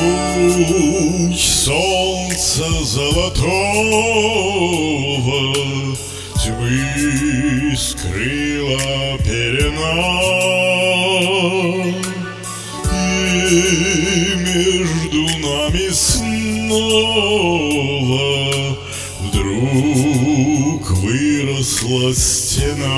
Луч солнца золотого тьмы скрыла пелена, и между нами снова вдруг выросла стена.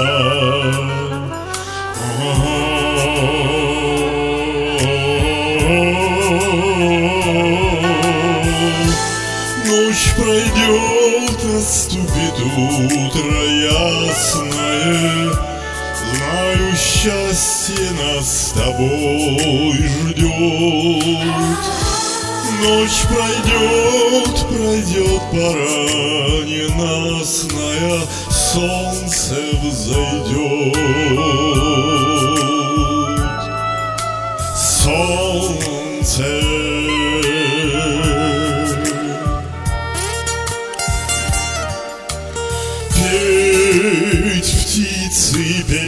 Ночь пройдет, наступит утро ясное, знаю, счастье нас с тобой ждет. Ночь пройдет, пройдет пора ненастная, солнце взойдет. Солнце. Петь птицы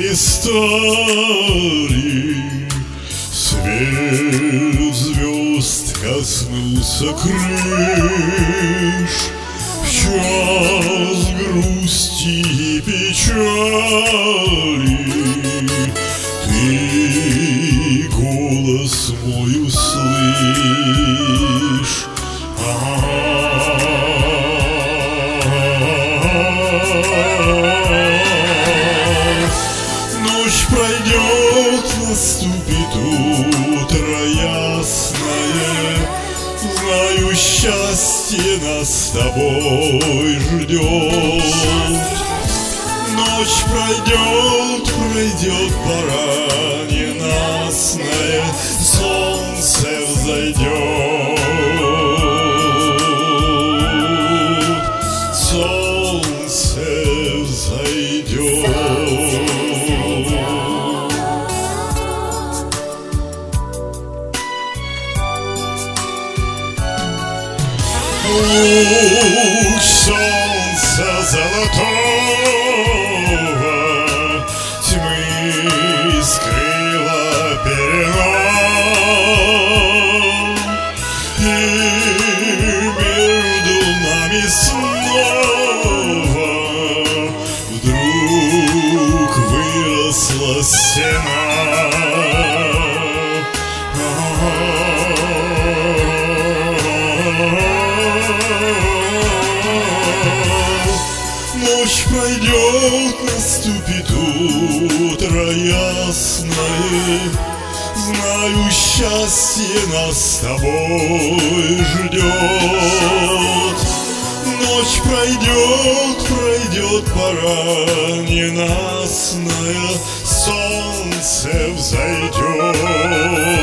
перестали, свет звезд коснулся крыш. В час грусти и печали ты голос мой услышь. Ночь пройдет, наступит утро ясное, знаю, счастье нас с тобой ждет. Ночь пройдет, пройдет пора ненастная, солнце взойдет. Солнце взойдет. Луч солнца золотого тьмы скрыла пелена, и между нами снова вдруг выросла стена. Ночь пройдет, наступит утро ясное, знаю, счастье нас с тобой ждет. Ночь пройдет, пройдет пора ненастная, солнце взойдет.